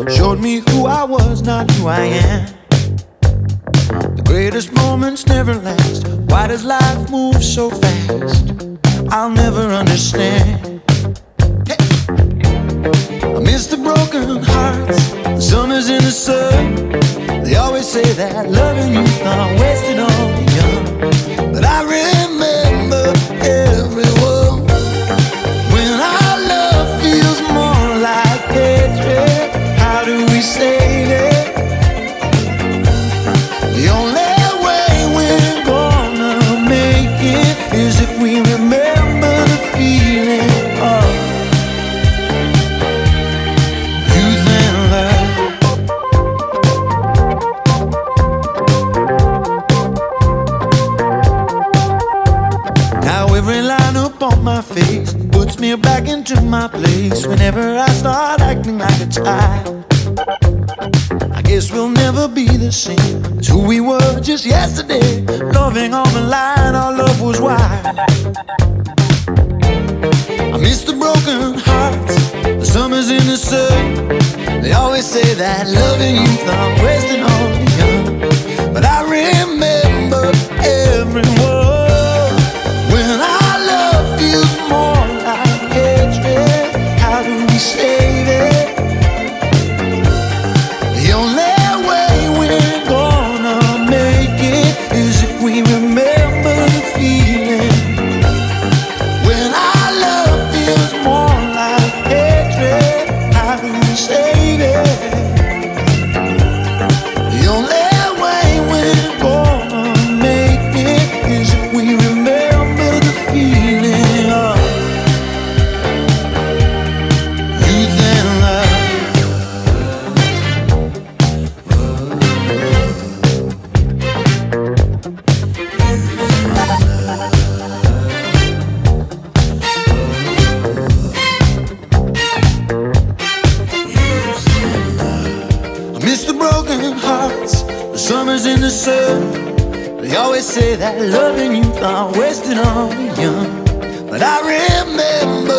Showed me who I was, not who I am. The greatest moments never last. Why does life move so fast? I'll never understand. Hey. I miss the broken hearts, the summers in the sun. They always say that loving youth are wasted on the young. But I remember everyone. When our love feels more like hatred, how do we save it? The only way we're gonna make it is if we remember the feeling of youth and love. Now every line up on my face puts me back into my place. Whenever I start acting like a child, I guess we'll never be the same as who we were just yesterday. Loving on the line, our love was wild. I miss the broken hearts, the summers in the sun. They always say that loving youth are wasting on the young. But I remember everyone. When our love feels more like hatred, how do we save it? The only way we're gonna make it is if we remember the feeling. When our love feels more like hatred, how do we save it? The only way we're gonna make it is if we remember the feeling of youth and love. I miss the broken hearts, the summers in the sun. They always say that loving youth are wasted on the young. But I remember